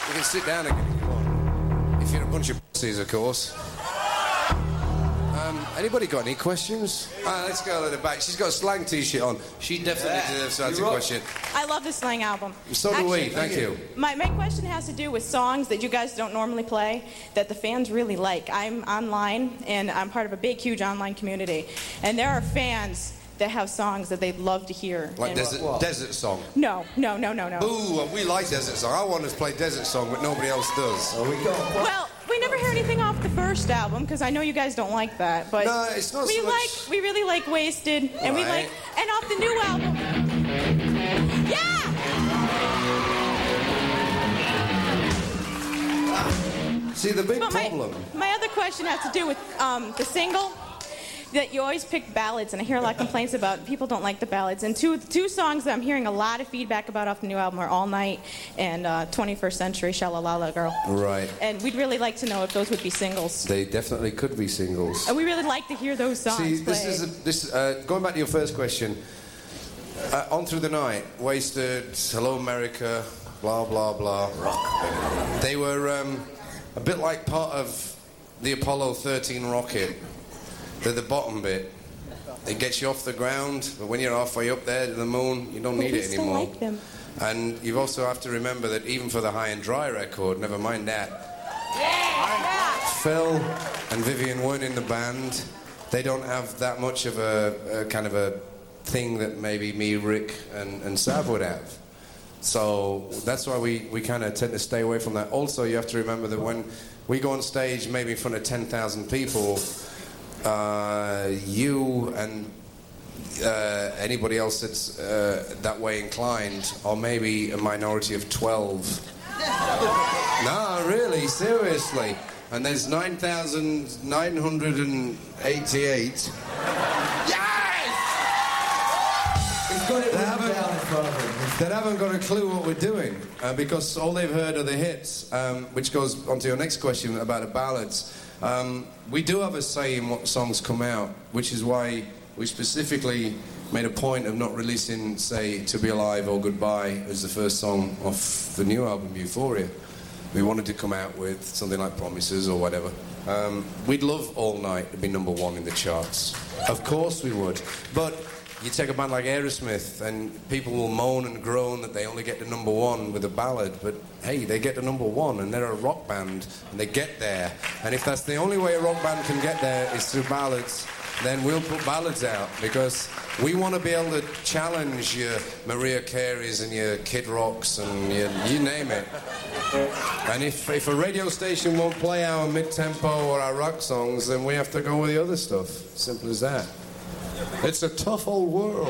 You can sit down again if you want. If you're a bunch of pussies, of course. Anybody got any questions? Let's go to the back. She's got a slang t-shirt on. She definitely deserves to answer a question. I love the Slang album. So do we. Thank you. My question has to do with songs that you guys don't normally play that the fans really like. I'm online, and I'm part of a big, huge online community. And there are fans that have songs that they'd love to hear. Like desert song? No. Ooh, we like desert song. I want to play desert song, but nobody else does. Oh, we go. Well, we never hear anything off the first album because I know you guys don't like that. But no, it's not so much. We really like Wasted, and we like, and off the new album. Yeah. See, the big problem. My other question has to do with the single. That you always pick ballads, and I hear a lot of complaints about people don't like the ballads. And two songs that I'm hearing a lot of feedback about off the new album are All Night and 21st Century, Sha-La-La-La Girl. Right. And we'd really like to know if those would be singles. They definitely could be singles. And we really like to hear those songs. See, this is going back to your first question. On Through the Night, Wasted, Hello America, blah blah blah. Rock. They were a bit like part of the Apollo 13 rocket. They're the bottom bit. It gets you off the ground, but when you're halfway up there to the moon, you don't need it anymore. Like them. And you also have to remember that even for the High and Dry record, never mind that, Phil and Vivian weren't in the band. They don't have that much of a kind of a thing that maybe me, Rick, and Sav would have. So that's why we kind of tend to stay away from that. Also, you have to remember that when we go on stage, maybe in front of 10,000 people, you and anybody else that's that way inclined, or maybe a minority of 12. No, really, seriously. And there's 9,988. That haven't got a clue what we're doing because all they've heard are the hits, which goes on to your next question about the ballads. We do have a say in what songs come out, which is why we specifically made a point of not releasing, say, To Be Alive or Goodbye as the first song off the new album, Euphoria. We wanted to come out with something like Promises or whatever. We'd love All Night to be #1 in the charts. Of course we would. But you take a band like Aerosmith and people will moan and groan that they only get to #1 with a ballad, but hey, they get to #1 and they're a rock band and they get there. And if that's the only way a rock band can get there is through ballads, then we'll put ballads out because we want to be able to challenge your Mariah Careys and your Kid Rocks and you name it. And if a radio station won't play our mid-tempo or our rock songs, then we have to go with the other stuff. Simple as that. It's a tough old world.